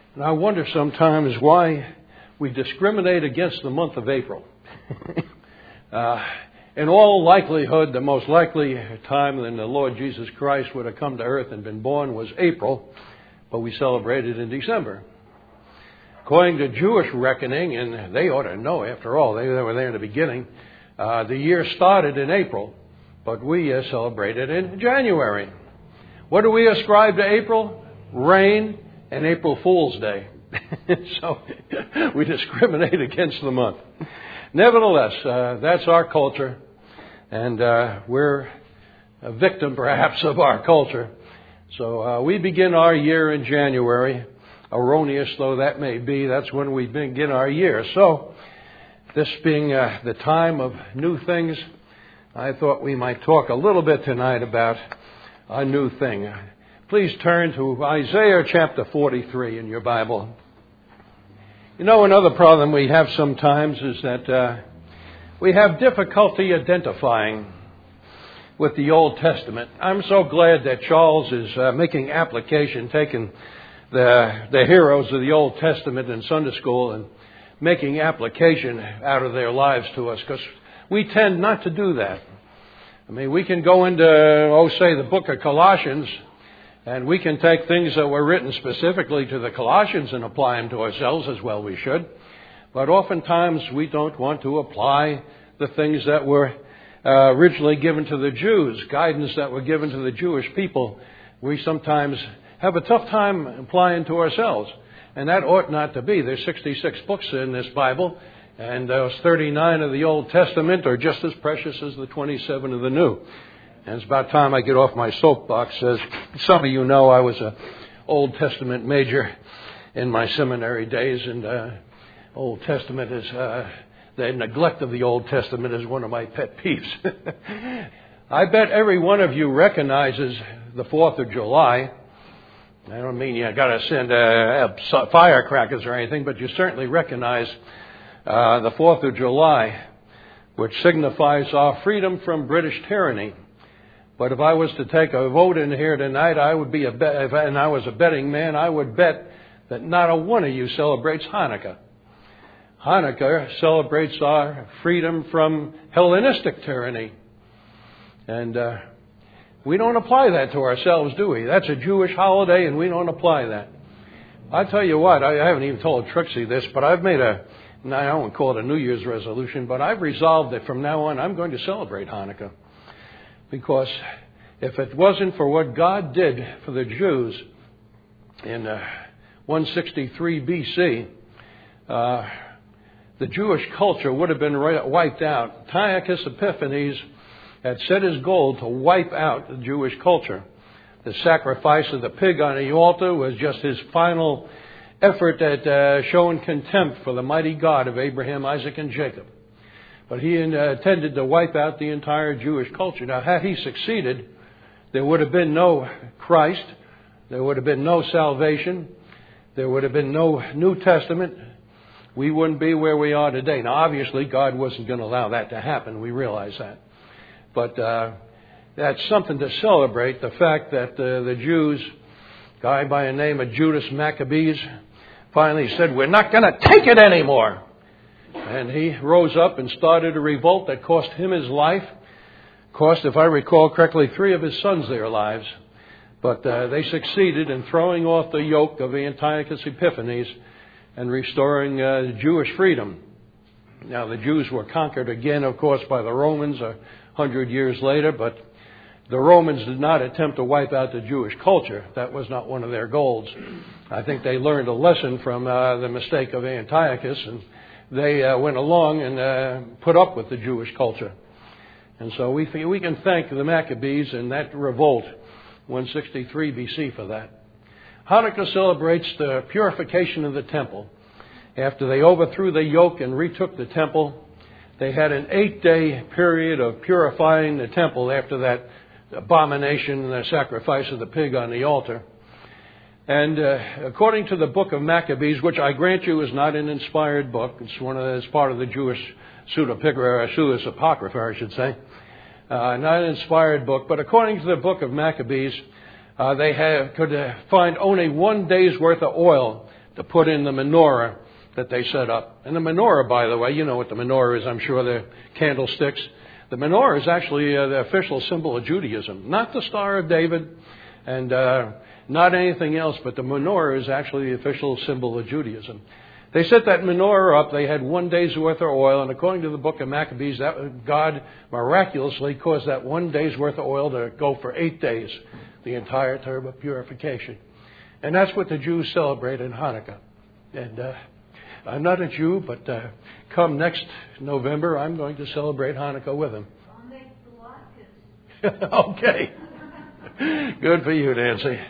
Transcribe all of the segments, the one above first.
And I wonder sometimes why we discriminate against the month of April. In all likelihood, the most likely time when the Lord Jesus Christ would have come to earth and been born was April, but we celebrate it in December. According to Jewish reckoning, and they ought to know after all, they were there in the beginning, the year started in April, but we celebrate it in January. What do we ascribe to April? Rain and April Fool's Day. So we discriminate against the month. Nevertheless, that's our culture, and we're a victim perhaps of our culture. So we begin our year in January. Erroneous though that may be, that's when we begin our year. So this being the time of new things, I thought we might talk a little bit tonight about a new thing. Please turn to Isaiah chapter 43 in your Bible. You know, another problem we have sometimes is that we have difficulty identifying with the Old Testament. I'm so glad that Charles is making application, taking the heroes of the Old Testament in Sunday school and making application out of their lives to us, because we tend not to do that. I mean, we can go into, say, the book of Colossians, and we can take things that were written specifically to the Colossians and apply them to ourselves, as well we should. But oftentimes we don't want to apply the things that were originally given to the Jews, guidance that were given to the Jewish people. We sometimes have a tough time applying to ourselves. And that ought not to be. There's 66 books in this Bible, and those 39 of the Old Testament are just as precious as the 27 of the New. And it's about time I get off my soapbox. As some of you know, I was an Old Testament major in my seminary days, and Old Testament is, the neglect of the Old Testament is one of my pet peeves. I bet every one of you recognizes the 4th of July. I don't mean you got to send firecrackers or anything, but you certainly recognize the 4th of July, which signifies our freedom from British tyranny. But if I was to take a vote in here tonight, I would be and I was a betting man, I would bet that not a one of you celebrates Hanukkah. Hanukkah celebrates our freedom from Hellenistic tyranny. And we don't apply that to ourselves, do we? That's a Jewish holiday, and we don't apply that. I tell you what, I haven't even told Trixie this, but I've made I don't call it a New Year's resolution, but I've resolved that from now on I'm going to celebrate Hanukkah. Because if it wasn't for what God did for the Jews in 163 BC, the Jewish culture would have been wiped out. Antiochus Epiphanes had set his goal to wipe out the Jewish culture. The sacrifice of the pig on the altar was just his final effort at showing contempt for the mighty God of Abraham, Isaac, and Jacob. But he intended to wipe out the entire Jewish culture. Now, had he succeeded, there would have been no Christ, there would have been no salvation, there would have been no New Testament. We wouldn't be where we are today. Now, obviously, God wasn't going to allow that to happen. We realize that. But that's something to celebrate, the fact that the Jews, a guy by the name of Judas Maccabees, finally said, we're not going to take it anymore. And he rose up and started a revolt that cost him his life. Cost, if I recall correctly, 3 of his sons their lives. But they succeeded in throwing off the yoke of Antiochus Epiphanes and restoring Jewish freedom. Now, the Jews were conquered again, of course, by the Romans 100 years later, but the Romans did not attempt to wipe out the Jewish culture. That was not one of their goals. I think they learned a lesson from the mistake of Antiochus, and they went along and put up with the Jewish culture. And so we can thank the Maccabees and that revolt, 163 BC, for that. Hanukkah celebrates the purification of the temple. After they overthrew the yoke and retook the temple, they had an 8-day period of purifying the temple after that abomination, the sacrifice of the pig on the altar. And according to the book of Maccabees, which I grant you is not an inspired book, it's part of the Jewish pseudepigrapha, I should say, not an inspired book, but according to the book of Maccabees, they could find only 1 day's worth of oil to put in the menorah that they set up. And the menorah, by the way, you know what the menorah is, I'm sure, the candlesticks. The menorah is actually the official symbol of Judaism, not the Star of David and not anything else, but the menorah is actually the official symbol of Judaism. They set that menorah up. They had 1 day's worth of oil, and according to the book of Maccabees, that God miraculously caused that 1 day's worth of oil to go for 8 days, the entire term of purification. And that's what the Jews celebrate in Hanukkah. And I'm not a Jew, but come next November, I'm going to celebrate Hanukkah with them. Okay. Good for you, Nancy.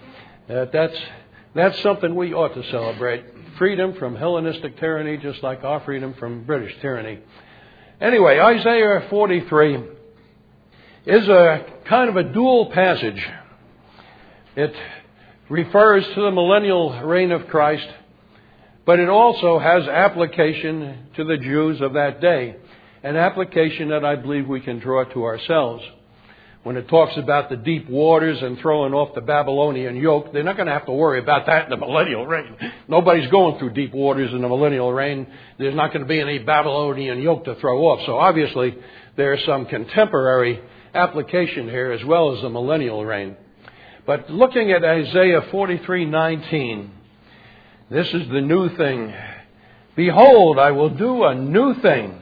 That's something we ought to celebrate. Freedom from Hellenistic tyranny, just like our freedom from British tyranny. Anyway, Isaiah 43 is a kind of a dual passage. It refers to the millennial reign of Christ, but it also has application to the Jews of that day, an application that I believe we can draw to ourselves. When it talks about the deep waters and throwing off the Babylonian yoke, they're not going to have to worry about that in the millennial reign. Nobody's going through deep waters in the millennial reign. There's not going to be any Babylonian yoke to throw off. So obviously there's some contemporary application here as well as the millennial reign. But looking at Isaiah 43:19, this is the new thing. Behold, I will do a new thing.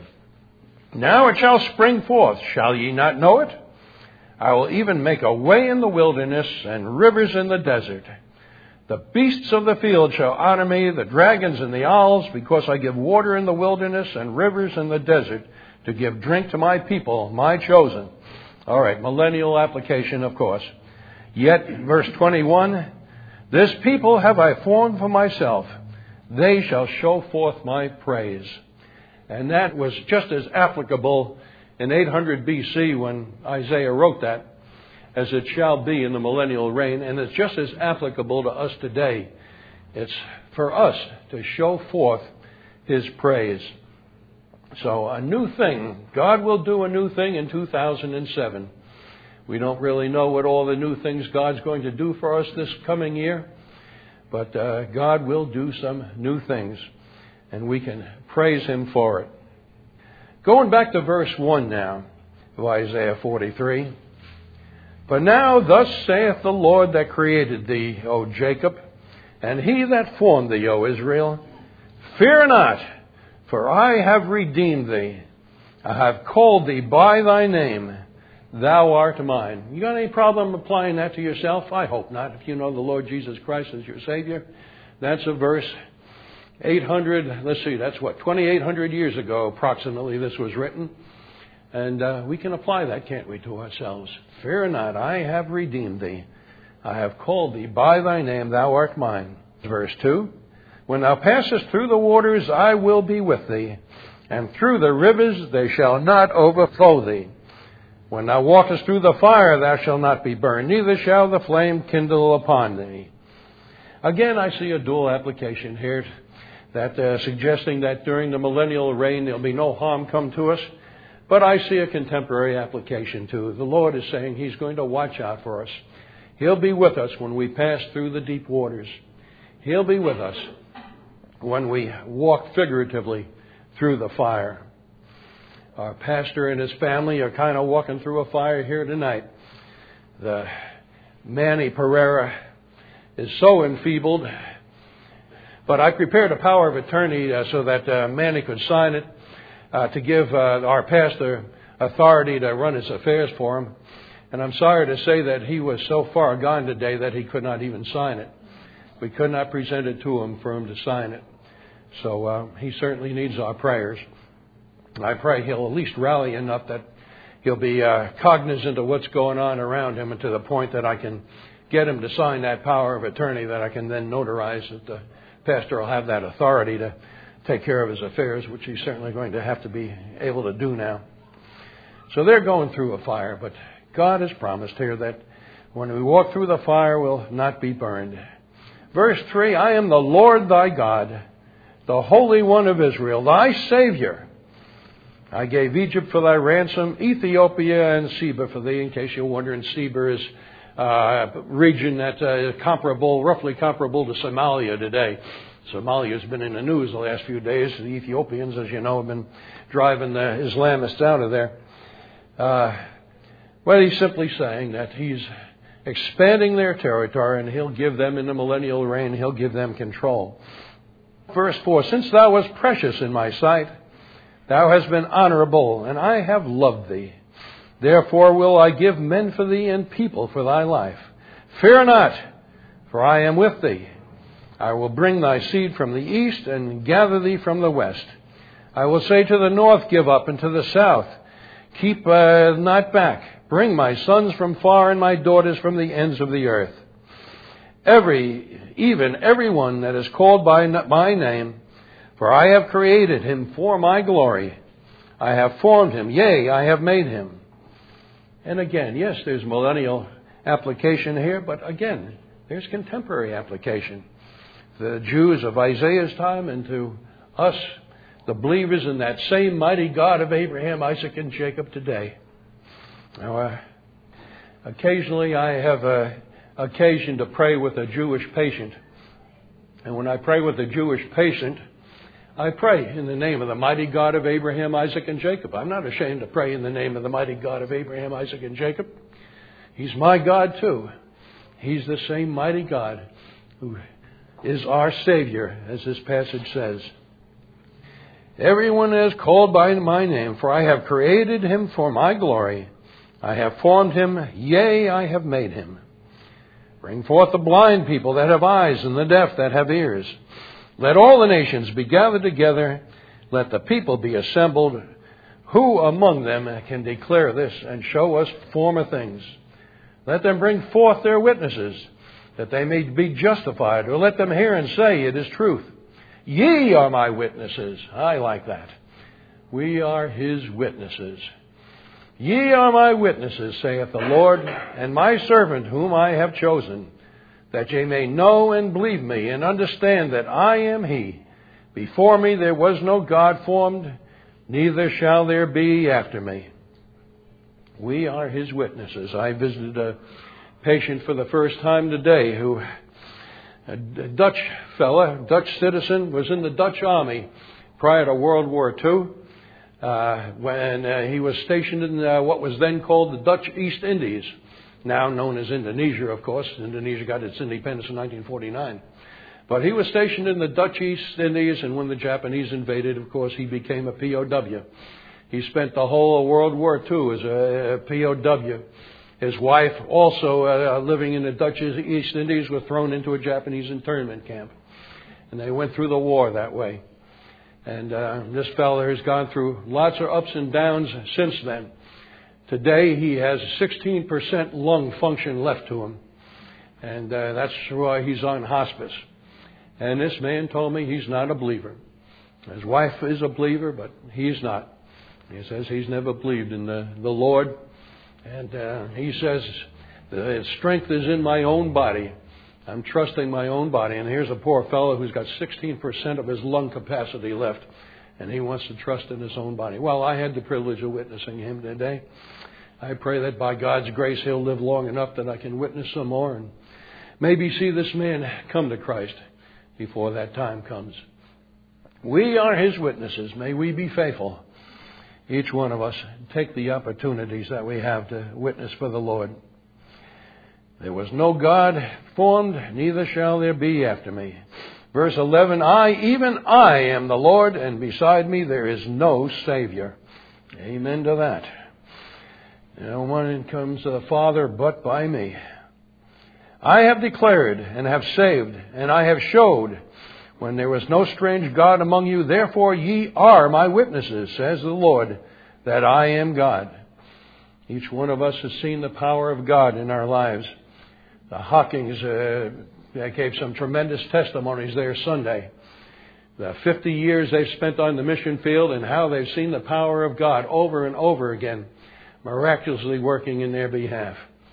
Now it shall spring forth. Shall ye not know it? I will even make a way in the wilderness and rivers in the desert. The beasts of the field shall honor me, the dragons and the owls, because I give water in the wilderness and rivers in the desert to give drink to my people, my chosen. All right, millennial application, of course. Yet, verse 21, this people have I formed for myself. They shall show forth my praise. And that was just as applicable in 800 BC when Isaiah wrote that as it shall be in the millennial reign. And it's just as applicable to us today. It's for us to show forth His praise. So a new thing. God will do a new thing in 2007. We don't really know what all the new things God's going to do for us this coming year. But God will do some new things. And we can praise Him for it. Going back to verse 1 now of Isaiah 43. But now thus saith the Lord that created thee, O Jacob, and He that formed thee, O Israel, fear not, for I have redeemed thee. I have called thee by thy name. Thou art mine. You got any problem applying that to yourself? I hope not. If you know the Lord Jesus Christ as your Savior, that's a verse 800, let's see, that's what, 2,800 years ago approximately this was written. And we can apply that, can't we, to ourselves? Fear not, I have redeemed thee. I have called thee by thy name, thou art mine. Verse 2, when thou passest through the waters, I will be with thee, and through the rivers they shall not overflow thee. When thou walkest through the fire, thou shalt not be burned, neither shall the flame kindle upon thee. Again, I see a dual application here, that suggesting that during the millennial reign there'll be no harm come to us. But I see a contemporary application too. The Lord is saying He's going to watch out for us. He'll be with us when we pass through the deep waters. He'll be with us when we walk figuratively through the fire. Our pastor and his family are kind of walking through a fire here tonight. The Manny Pereira is so enfeebled. But I prepared a power of attorney so that Manny could sign it to give our pastor authority to run his affairs for him. And I'm sorry to say that he was so far gone today that he could not even sign it. We could not present it to him for him to sign it. So he certainly needs our prayers. I pray he'll at least rally enough that he'll be cognizant of what's going on around him, and to the point that I can get him to sign that power of attorney that I can then notarize that the pastor will have that authority to take care of his affairs, which he's certainly going to have to be able to do now. So they're going through a fire, but God has promised here that when we walk through the fire, we'll not be burned. Verse 3, I am the Lord thy God, the Holy One of Israel, thy Savior. I gave Egypt for thy ransom, Ethiopia and Seba for thee. In case you're wondering, Seba is a region that is roughly comparable to Somalia today. Somalia's been in the news the last few days. The Ethiopians, as you know, have been driving the Islamists out of there. Well, he's simply saying that he's expanding their territory, and he'll give them in the millennial reign, he'll give them control. Verse 4, since thou wast precious in my sight, thou hast been honorable, and I have loved thee. Therefore will I give men for thee and people for thy life. Fear not, for I am with thee. I will bring thy seed from the east and gather thee from the west. I will say to the north, give up, and to the south, keep not back. Bring my sons from far and my daughters from the ends of the earth. Even every one that is called by my name, for I have created him for my glory. I have formed him, yea, I have made him. And again, yes, there's millennial application here, but again, there's contemporary application. The Jews of Isaiah's time and to us, the believers in that same mighty God of Abraham, Isaac, and Jacob today. Now, occasionally I have occasion to pray with a Jewish patient. And when I pray with a Jewish patient, I pray in the name of the mighty God of Abraham, Isaac, and Jacob. I'm not ashamed to pray in the name of the mighty God of Abraham, Isaac, and Jacob. He's my God too. He's the same mighty God who is our Savior, as this passage says. Everyone is called by my name, for I have created him for my glory. I have formed him, yea, I have made him. Bring forth the blind people that have eyes, and the deaf that have ears. Let all the nations be gathered together. Let the people be assembled. Who among them can declare this and show us former things? Let them bring forth their witnesses, that they may be justified, or let them hear and say, it is truth. Ye are my witnesses. I like that. We are his witnesses. Ye are my witnesses, saith the Lord, and my servant whom I have chosen, that ye may know and believe me, and understand that I am he. Before me there was no God formed, neither shall there be after me. We are his witnesses. I visited a patient for the first time today who, a Dutch fella, Dutch citizen, was in the Dutch army prior to World War II when he was stationed in what was then called the Dutch East Indies, now known as Indonesia, of course. Indonesia got its independence in 1949. But he was stationed in the Dutch East Indies, and when the Japanese invaded, of course, he became a POW. He spent the whole of World War II as a POW. His wife, also living in the Dutch East Indies, was thrown into a Japanese internment camp. And they went through the war that way. And this fellow has gone through lots of ups and downs since then. Today he has 16% lung function left to him. And that's why he's on hospice. And this man told me he's not a believer. His wife is a believer, but he's not. He says he's never believed in the Lord. And he says, the strength is in my own body. I'm trusting my own body. And here's a poor fellow who's got 16% of his lung capacity left. And he wants to trust in his own body. Well, I had the privilege of witnessing him today. I pray that by God's grace he'll live long enough that I can witness some more and maybe see this man come to Christ before that time comes. We are his witnesses. May we be faithful. Each one of us take the opportunities that we have to witness for the Lord. There was no God formed, neither shall there be after me. Verse 11, even I am the Lord, and beside me there is no Savior. Amen to that. No one comes to the Father but by me. I have declared and have saved, and I have showed when there was no strange God among you. Therefore ye are my witnesses, says the Lord, that I am God. Each one of us has seen the power of God in our lives. The Hawkings gave some tremendous testimonies there Sunday. The 50 years they've spent on the mission field and how they've seen the power of God over and over again, miraculously working in their behalf.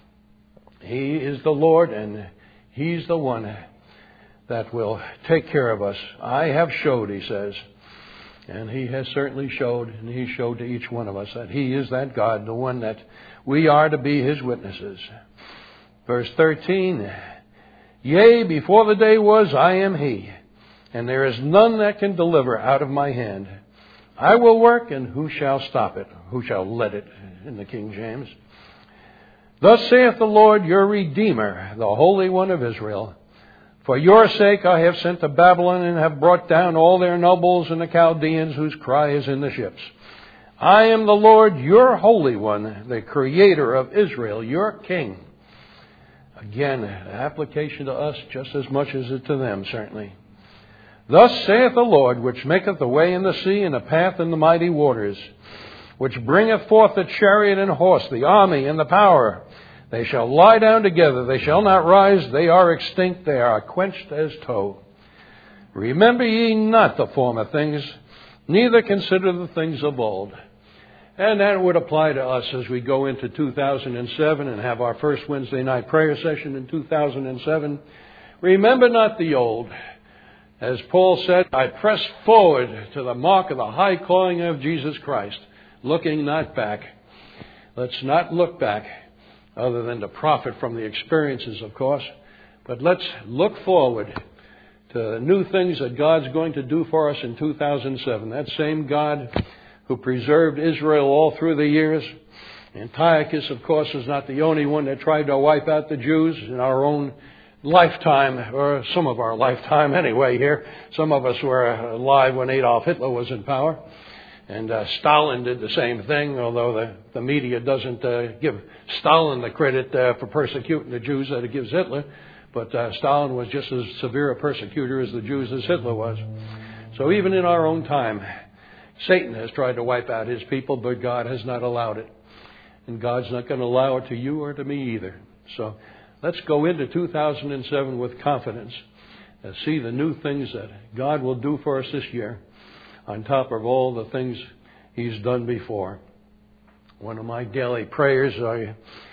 He is the Lord, and he's the one that will take care of us. I have showed, he says. And he has certainly showed, and he showed to each one of us that he is that God, the one that we are to be his witnesses. Verse 13, yea, before the day was, I am he, and there is none that can deliver out of my hand. I will work, and who shall stop it? Who shall let it, in the King James? Thus saith the Lord your Redeemer, the Holy One of Israel. For your sake I have sent to Babylon and have brought down all their nobles and the Chaldeans whose cry is in the ships. I am the Lord your Holy One, the Creator of Israel, your King. Again, application to us just as much as it to them, certainly. Thus saith the Lord, which maketh the way in the sea and a path in the mighty waters, which bringeth forth the chariot and horse, the army and the power. They shall lie down together, they shall not rise, they are extinct, they are quenched as tow. Remember ye not the former things, neither consider the things of old. And that would apply to us as we go into 2007 and have our first Wednesday night prayer session in 2007. Remember not the old. As Paul said, I press forward to the mark of the high calling of Jesus Christ, looking not back. Let's not look back, other than to profit from the experiences, of course. But let's look forward to the new things that God's going to do for us in 2007. That same God who preserved Israel all through the years. Antiochus, of course, is not the only one that tried to wipe out the Jews in our own lifetime, or some of our lifetime anyway here. Some of us were alive when Adolf Hitler was in power. And Stalin did the same thing, although the media doesn't give Stalin the credit for persecuting the Jews that it gives Hitler. But Stalin was just as severe a persecutor as the Jews as Hitler was. So even in our own time, Satan has tried to wipe out his people, but God has not allowed it. And God's not going to allow it to you or to me either. So let's go into 2007 with confidence and see the new things that God will do for us this year, on top of all the things He's done before. One of my daily prayers, I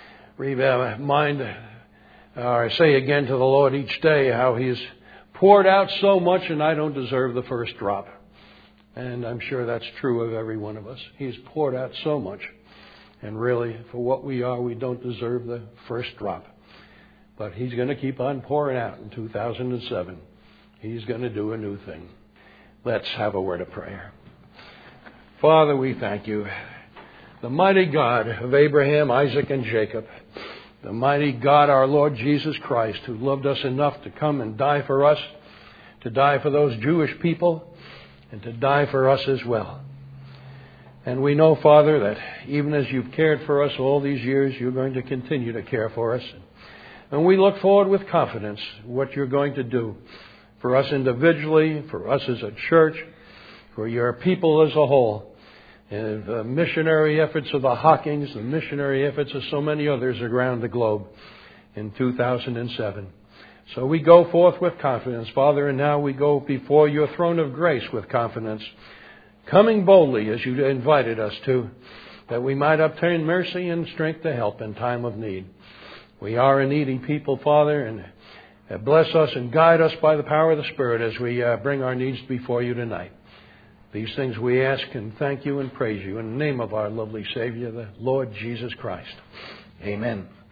say again to the Lord each day how He's poured out so much and I don't deserve the first drop. And I'm sure that's true of every one of us. He's poured out so much. And really, for what we are, we don't deserve the first drop. But He's going to keep on pouring out in 2007. He's going to do a new thing. Let's have a word of prayer. Father, we thank You, the mighty God of Abraham, Isaac, and Jacob, the mighty God, our Lord Jesus Christ, who loved us enough to come and die for us, to die for those Jewish people, and to die for us as well. And we know, Father, that even as You've cared for us all these years, You're going to continue to care for us. And we look forward with confidence what You're going to do for us individually, for us as a church, for Your people as a whole. And the missionary efforts of the Hawkings, the missionary efforts of so many others around the globe in 2007. So we go forth with confidence, Father, and now we go before Your throne of grace with confidence, coming boldly as You invited us to, that we might obtain mercy and strength to help in time of need. We are a needy people, Father, and bless us and guide us by the power of the Spirit as we bring our needs before You tonight. These things we ask and thank You and praise You in the name of our lovely Savior, the Lord Jesus Christ. Amen.